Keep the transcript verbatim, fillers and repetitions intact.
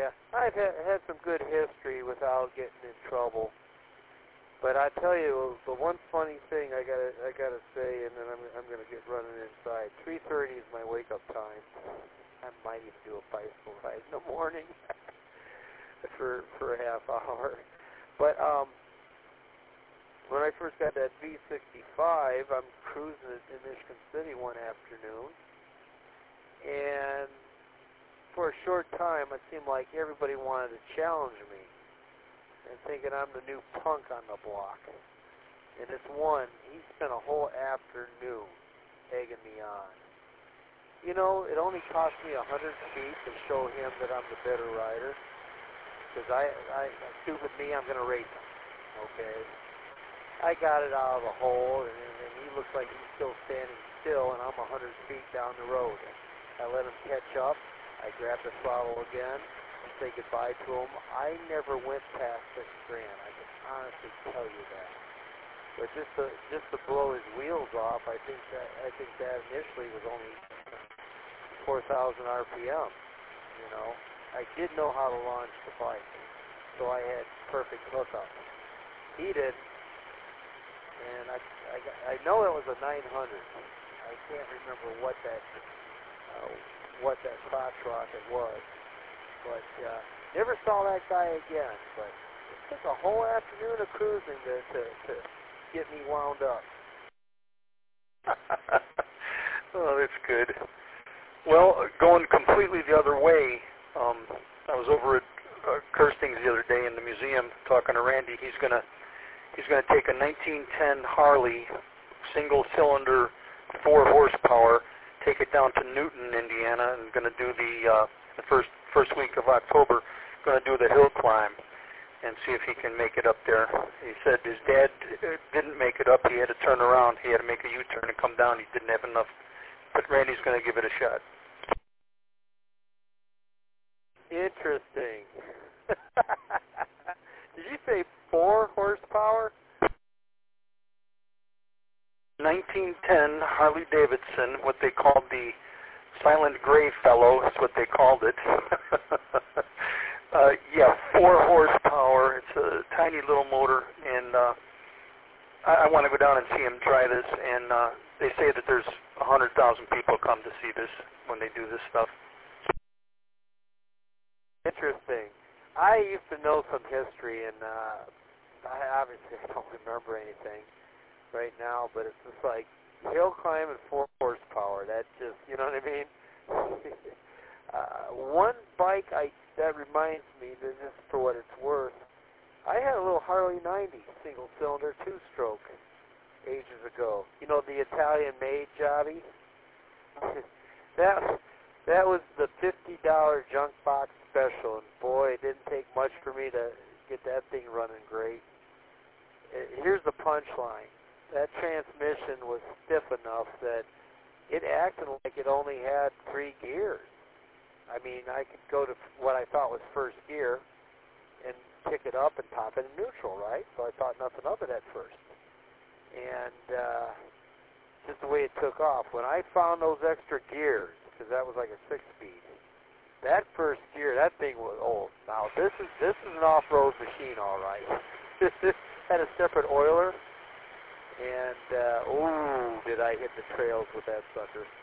yeah, I've had, had some good history without getting in trouble. But I tell you, the one funny thing I gotta I gotta say, and then I'm I'm gonna get running inside. three thirty is my wake up time. I might even do a bicycle ride in the morning for for a half hour. But um, when I first got that V sixty-five, I'm cruising in Michigan City one afternoon, and for a short time, it seemed like everybody wanted to challenge me. And thinking I'm the new punk on the block. And this one, he spent a whole afternoon egging me on. You know, it only cost me a hundred feet to show him that I'm the better rider. Because I, I, stupid me, I'm going to race him. Okay? I got it out of the hole, and, and he looks like he's still standing still, and I'm a hundred feet down the road. I let him catch up. I grabbed the throttle again. Say goodbye to him. I never went past six grand. I can honestly tell you that. But just to just to blow his wheels off, I think that I think that initially was only four thousand R P M. You know, I did know how to launch the bike, so I had perfect hookup. He did, and I I, got, I know it was a nine hundred. I can't remember what that uh, what that crotch rocket was. But uh, never saw that guy again. But it took a whole afternoon of cruising to, to, to get me wound up. Oh, that's good. Well, going completely the other way, um, I was over at uh, Kirsting's the other day in the museum talking to Randy. He's gonna he's gonna take a nineteen ten Harley, single cylinder, four horsepower, take it down to Newton, Indiana, and gonna do the uh, the first first week of October, going to do the hill climb and see if he can make it up there. He said his dad didn't make it up. He had to turn around. He had to make a U-turn and come down. He didn't have enough. But Randy's going to give it a shot. Interesting. Did you say four horsepower? nineteen ten Harley Davidson, what they called the Silent Gray Fellow is what they called it. uh, yeah, four horsepower. It's a tiny little motor, and uh, I, I want to go down and see him try this. And uh, they say that there's a hundred thousand people come to see this when they do this stuff. Interesting. I used to know some history, and uh, I obviously don't remember anything right now, but it's just like hill climb and four horsepower. That just, you know what I mean? uh, one bike I that reminds me, that just for what it's worth, I had a little Harley ninety single cylinder two stroke ages ago. You know, the Italian made jobby. that that was the fifty dollar junk box special, and boy, it didn't take much for me to get that thing running great. Here's the punchline. That transmission was stiff enough that it acted like it only had three gears. I mean, I could go to what I thought was first gear and pick it up and pop it in neutral, right? So I thought nothing of it at first. And uh, just the way it took off. When I found those extra gears, because that was like a six-speed, that first gear, that thing was old. Now, this is this is an off-road machine, all right. This had a separate oiler. And, uh, ooh, did I hit the trails with that sucker.